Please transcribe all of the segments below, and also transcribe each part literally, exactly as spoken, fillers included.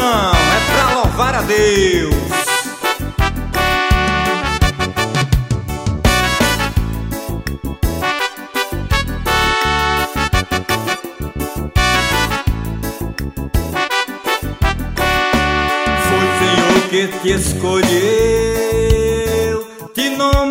não, é pra louvar a Deus. Foi o Senhor que te escolheu, te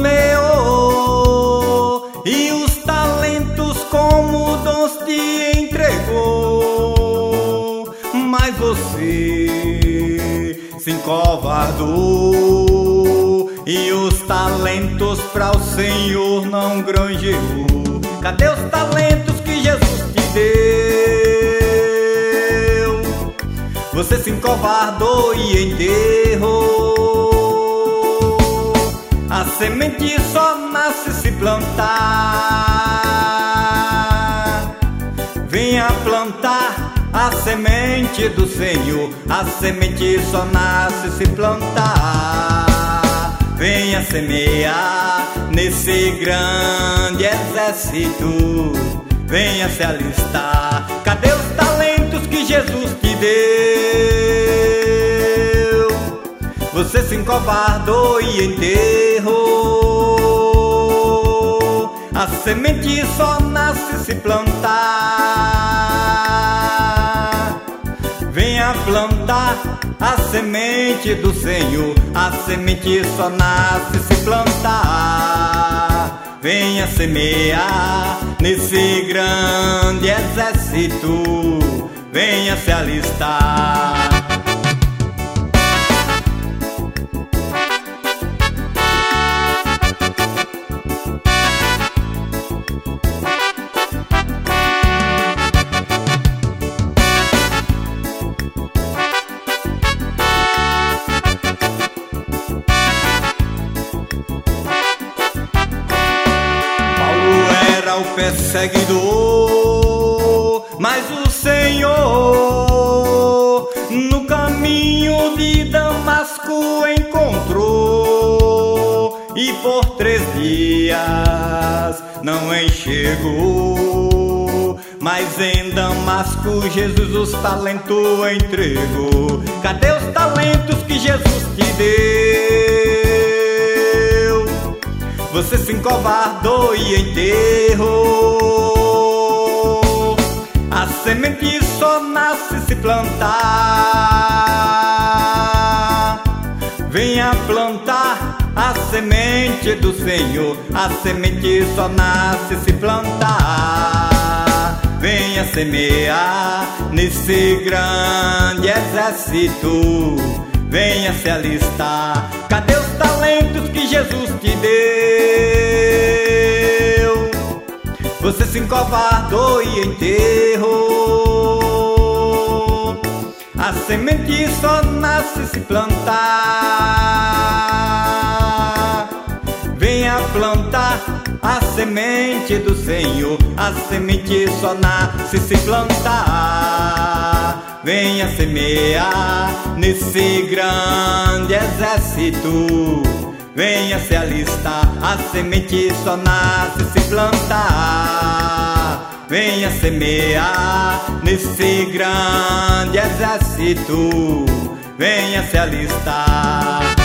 nomeou e os talentos como dons te entregou. Mas você se encovardou e os talentos para o Senhor não granjeou. Cadê os talentos que Jesus te deu? Você se encovardou e enterrou. A semente só nasce se plantar. Venha plantar a semente do Senhor. A semente só nasce se plantar. Venha semear nesse grande exército. Venha se alistar. Cadê os talentos que Jesus te deu? Você se encovardou e enterrou. A semente só nasce se plantar. Venha plantar a semente do Senhor. A semente só nasce se plantar. Venha semear nesse grande exército. Venha se alistar. O perseguidor, mas o Senhor no caminho de Damasco encontrou e por três dias não enxergou. Mas em Damasco Jesus os talentos entregou. Cadê os talentos que Jesus te deu? Você se encovardou e enterrou. A semente só nasce se plantar. Venha plantar a semente do Senhor. A semente só nasce se plantar. Venha semear nesse grande exército. Venha se alistar. Cadê os talentos que Jesus te deu? Você se encovardou e enterrou. A semente só nasce se plantar. Venha plantar a semente do Senhor. A semente só nasce se plantar. Venha semear nesse grande exército. Venha se alistar. A semente só nasce se plantar. Venha semear nesse grande exército. Venha se alistar.